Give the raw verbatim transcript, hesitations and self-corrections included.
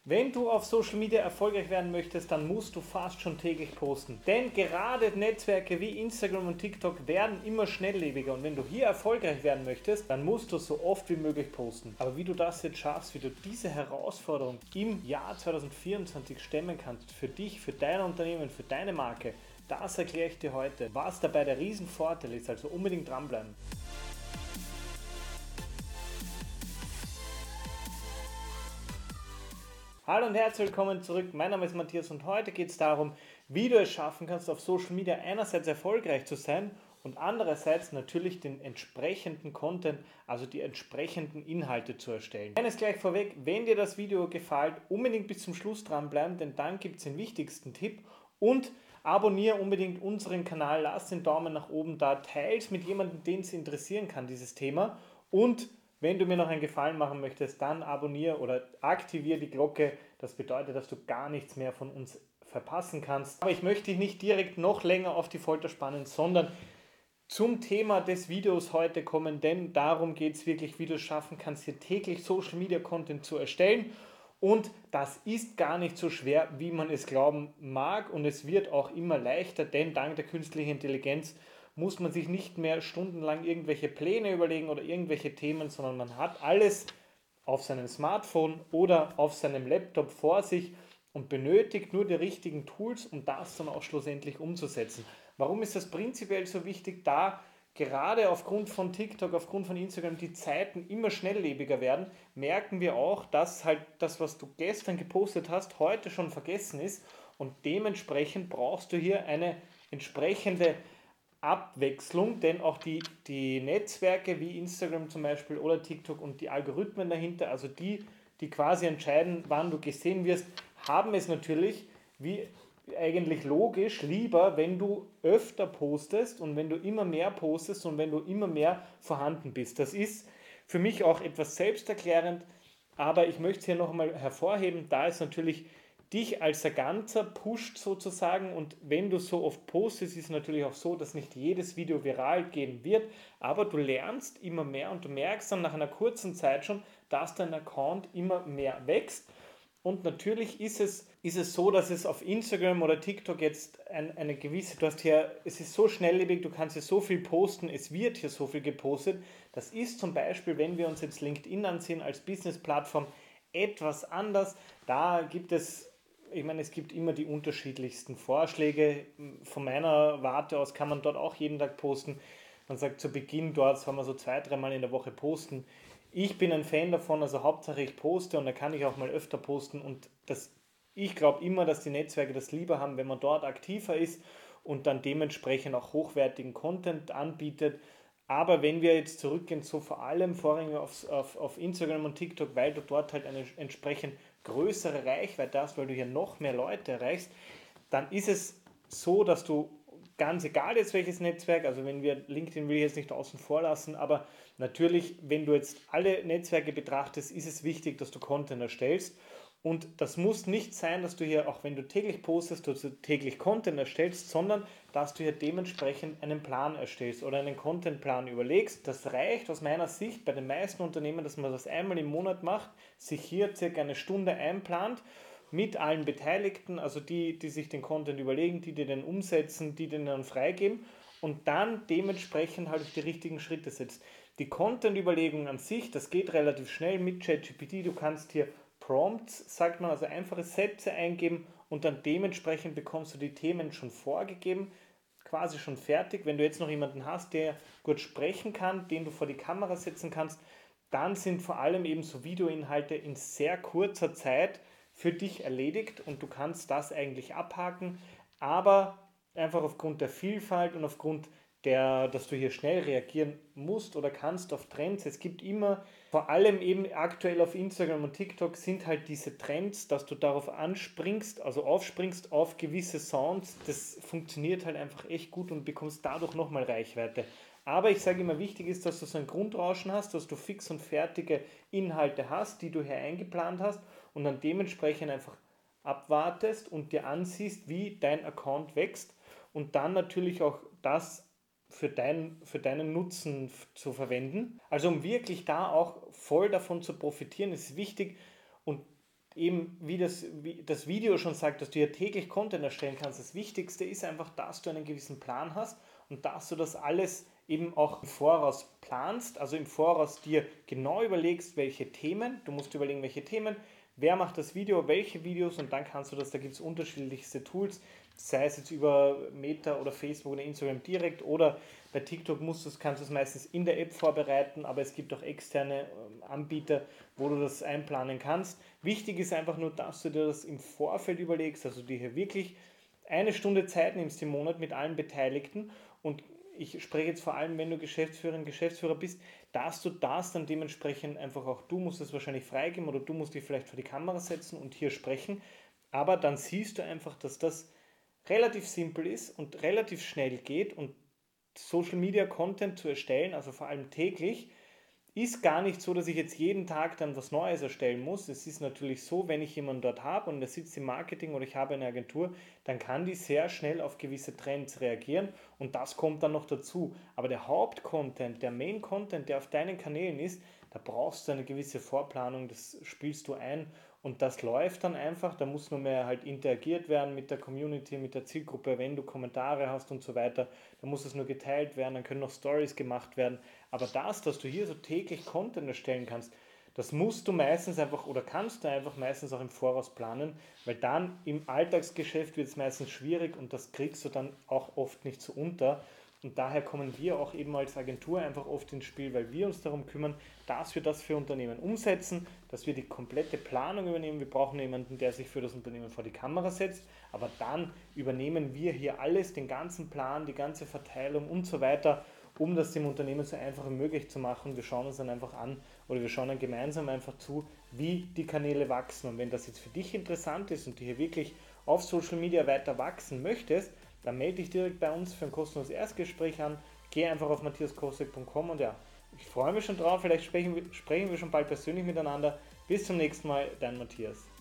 Wenn du auf Social Media erfolgreich werden möchtest, dann musst du fast schon täglich posten. Denn gerade Netzwerke wie Instagram und TikTok werden immer schnelllebiger. Und wenn du hier erfolgreich werden möchtest, dann musst du so oft wie möglich posten. Aber wie du das jetzt schaffst, wie du diese Herausforderung im Jahr zwanzig vierundzwanzig stemmen kannst, für dich, für dein Unternehmen, für deine Marke, das erkläre ich dir heute. Was dabei der Riesenvorteil ist, also unbedingt dranbleiben. Hallo und herzlich willkommen zurück. Mein Name ist Matthias und heute geht es darum, wie du es schaffen kannst, auf Social Media einerseits erfolgreich zu sein und andererseits natürlich den entsprechenden Content, also die entsprechenden Inhalte zu erstellen. Eines gleich vorweg, wenn dir das Video gefällt, unbedingt bis zum Schluss dranbleiben, denn dann gibt es den wichtigsten Tipp und abonniere unbedingt unseren Kanal, lass den Daumen nach oben da, teils mit jemandem, den es interessieren kann, dieses Thema, und wenn du mir noch einen Gefallen machen möchtest, dann abonniere oder aktiviere die Glocke. Das bedeutet, dass du gar nichts mehr von uns verpassen kannst. Aber ich möchte dich nicht direkt noch länger auf die Folter spannen, sondern zum Thema des Videos heute kommen, denn darum geht es wirklich, wie du es schaffen kannst, hier täglich Social Media Content zu erstellen. Und das ist gar nicht so schwer, wie man es glauben mag, und es wird auch immer leichter, denn dank der künstlichen Intelligenz muss man sich nicht mehr stundenlang irgendwelche Pläne überlegen oder irgendwelche Themen, sondern man hat alles auf seinem Smartphone oder auf seinem Laptop vor sich und benötigt nur die richtigen Tools, um das dann auch schlussendlich umzusetzen. Warum ist das prinzipiell so wichtig? Da gerade aufgrund von TikTok, aufgrund von Instagram die Zeiten immer schnelllebiger werden, merken wir auch, dass halt das, was du gestern gepostet hast, heute schon vergessen ist, und dementsprechend brauchst du hier eine entsprechende Abwechslung, denn auch die, die Netzwerke wie Instagram zum Beispiel oder TikTok und die Algorithmen dahinter, also die, die quasi entscheiden, wann du gesehen wirst, haben es natürlich, wie eigentlich logisch, lieber, wenn du öfter postest und wenn du immer mehr postest und wenn du immer mehr vorhanden bist. Das ist für mich auch etwas selbsterklärend, aber ich möchte es hier nochmal hervorheben, da es natürlich dich als ein Ganzer pusht sozusagen, und wenn du so oft postest, ist es natürlich auch so, dass nicht jedes Video viral gehen wird, aber du lernst immer mehr und du merkst dann nach einer kurzen Zeit schon, dass dein Account immer mehr wächst. Und natürlich ist es, ist es so, dass es auf Instagram oder TikTok jetzt ein, eine gewisse, du hast hier, es ist so schnelllebig, du kannst hier so viel posten, es wird hier so viel gepostet. Das ist zum Beispiel, wenn wir uns jetzt LinkedIn ansehen als Business-Plattform, etwas anders. Da gibt es, ich meine, es gibt immer die unterschiedlichsten Vorschläge. Von meiner Warte aus kann man dort auch jeden Tag posten. Man sagt zu Beginn, dort soll man so zwei, dreimal in der Woche posten. Ich bin ein Fan davon, also Hauptsache ich poste, und da kann ich auch mal öfter posten, und das, ich glaube immer, dass die Netzwerke das lieber haben, wenn man dort aktiver ist und dann dementsprechend auch hochwertigen Content anbietet. Aber wenn wir jetzt zurückgehen, so vor allem vorrangig auf, auf, auf Instagram und TikTok, weil du dort halt eine entsprechend größere Reichweite hast, weil du hier noch mehr Leute erreichst, dann ist es so, dass du, ganz egal jetzt welches Netzwerk, also wenn wir LinkedIn will ich jetzt nicht außen vor lassen, aber natürlich, wenn du jetzt alle Netzwerke betrachtest, ist es wichtig, dass du Content erstellst. Und das muss nicht sein, dass du hier, auch wenn du täglich postest, dass du täglich Content erstellst, sondern dass du hier dementsprechend einen Plan erstellst oder einen Contentplan überlegst. Das reicht aus meiner Sicht bei den meisten Unternehmen, dass man das einmal im Monat macht, sich hier circa eine Stunde einplant mit allen Beteiligten, also die, die sich den Content überlegen, die, die den umsetzen, die den dann freigeben, und dann dementsprechend halt die richtigen Schritte setzt. Die Content-Überlegung an sich, das geht relativ schnell mit ChatGPT. Du kannst hier Prompts, sagt man, also einfache Sätze eingeben, und dann dementsprechend bekommst du die Themen schon vorgegeben, quasi schon fertig. Wenn du jetzt noch jemanden hast, der gut sprechen kann, den du vor die Kamera setzen kannst, dann sind vor allem eben so Videoinhalte in sehr kurzer Zeit für dich erledigt und du kannst das eigentlich abhaken, aber einfach aufgrund der Vielfalt und aufgrund der, dass du hier schnell reagieren musst oder kannst auf Trends. Es gibt immer, vor allem eben aktuell auf Instagram und TikTok, sind halt diese Trends, dass du darauf anspringst, also aufspringst auf gewisse Sounds. Das funktioniert halt einfach echt gut und bekommst dadurch nochmal Reichweite. Aber ich sage immer, wichtig ist, dass du so ein Grundrauschen hast, dass du fix und fertige Inhalte hast, die du hier eingeplant hast, und dann dementsprechend einfach abwartest und dir ansiehst, wie dein Account wächst, und dann natürlich auch das für, dein, für deinen Nutzen zu verwenden. Also um wirklich da auch voll davon zu profitieren, ist wichtig, und eben wie das, wie das Video schon sagt, dass du ja täglich Content erstellen kannst. Das Wichtigste ist einfach, dass du einen gewissen Plan hast und dass du das alles eben auch im Voraus planst, also im Voraus dir genau überlegst, welche Themen, du musst überlegen, welche Themen, wer macht das Video, welche Videos und dann kannst du das, da gibt es unterschiedlichste Tools, sei es jetzt über Meta oder Facebook oder Instagram direkt oder bei TikTok musst du's, kannst du es meistens in der App vorbereiten, aber es gibt auch externe Anbieter, wo du das einplanen kannst. Wichtig ist einfach nur, dass du dir das im Vorfeld überlegst, also dir hier wirklich eine Stunde Zeit nimmst im Monat mit allen Beteiligten und ich spreche jetzt vor allem, wenn du Geschäftsführerin, Geschäftsführer bist, dass du das dann dementsprechend einfach auch, du musst es wahrscheinlich freigeben oder du musst dich vielleicht vor die Kamera setzen und hier sprechen, aber dann siehst du einfach, dass das relativ simpel ist und relativ schnell geht und Social Media Content zu erstellen, also vor allem täglich, ist gar nicht so, dass ich jetzt jeden Tag dann was Neues erstellen muss. Es ist natürlich so, wenn ich jemanden dort habe und der sitzt im Marketing oder ich habe eine Agentur, dann kann die sehr schnell auf gewisse Trends reagieren und das kommt dann noch dazu. Aber der Hauptcontent, der Main-Content, der auf deinen Kanälen ist, da brauchst du eine gewisse Vorplanung, das spielst du ein und das läuft dann einfach. Da muss nur mehr halt interagiert werden mit der Community, mit der Zielgruppe, wenn du Kommentare hast und so weiter. Da muss es nur geteilt werden, dann können noch Stories gemacht werden. Aber das, dass du hier so täglich Content erstellen kannst, das musst du meistens einfach oder kannst du einfach meistens auch im Voraus planen, weil dann im Alltagsgeschäft wird es meistens schwierig und das kriegst du dann auch oft nicht so unter. Und daher kommen wir auch eben als Agentur einfach oft ins Spiel, weil wir uns darum kümmern, dass wir das für Unternehmen umsetzen, dass wir die komplette Planung übernehmen. Wir brauchen jemanden, der sich für das Unternehmen vor die Kamera setzt, aber dann übernehmen wir hier alles, den ganzen Plan, die ganze Verteilung und so weiter, um das dem Unternehmen so einfach wie möglich zu machen. Wir schauen uns dann einfach an oder wir schauen dann gemeinsam einfach zu, wie die Kanäle wachsen. Und wenn das jetzt für dich interessant ist und du hier wirklich auf Social Media weiter wachsen möchtest, dann melde dich direkt bei uns für ein kostenloses Erstgespräch an. Geh einfach auf matthias kosek punkt com und ja, ich freue mich schon drauf. Vielleicht sprechen wir, sprechen wir schon bald persönlich miteinander. Bis zum nächsten Mal, dein Matthias.